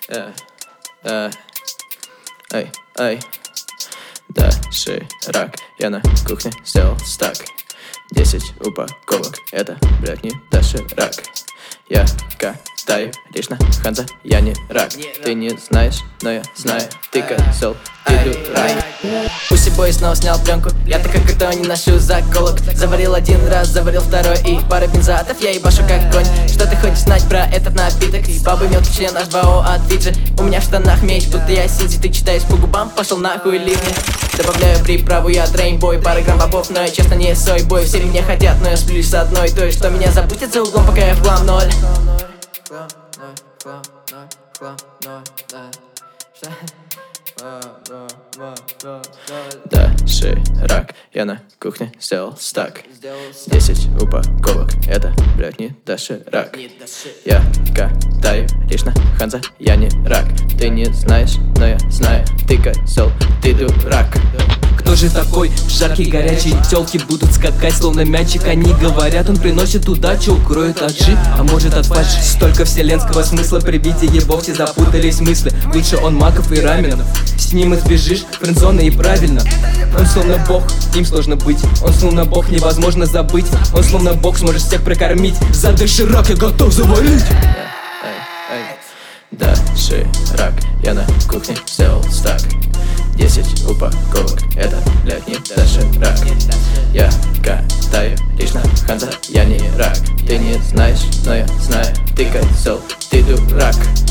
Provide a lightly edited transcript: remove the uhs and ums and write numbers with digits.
Эй, эй. Доширак, я на кухне сделал стак. 10 упаковок, это, блядь, не доширак. Я катаю лишь на Ханза, я не рак. Ты не знаешь, но я знаю. Ты козел, ты дурак. Пусси бой снова снял пленку. Я так как кто не ношу заколок. Заварил один раз, заварил второй. И пара бензатов, я ебашу как конь. Что ты хочешь знать про этот напиток? С бабой мелкий член H2O от Фиджи. У меня в штанах меч, будто я Синзи. Ты читаешь по губам, пошел нахуй ливни. Добавляю приправу, я трейнбой. Пара грамм бобов, но я честно не сойбой. Все меня хотят, но я сплю лишь с одной. То есть, что меня забудет за углом, пока я в глам ноль. Доширак, я на кухне сделал стак. 10 упаковок, это, блядь, не доширак. Я катаю лишь на Ханза, я не рак. Ты не знаешь, но я знаю. Ты козел, ты дурак. Кто же такой жаркий, горячий? Тёлки будут скакать, словно мячик. Они говорят, он приносит удачу, укроет от жи, а может от фальши. Столько вселенского смысла, при виде его все запутались мысли. Лучше он маков и раменов, с ним избежишь френдзоны и правильно. Он словно бог, им сложно быть. Он словно бог, невозможно забыть. Он словно бог, сможешь всех прокормить. За доширак я готов завалить. Доширак, я на кухне сделал стак. 10 упаковок, это, блядь, не доширак. Я катаю лишь на Ханза, я не рак. Ты не знаешь, но я знаю. Ты козел, ты дурак.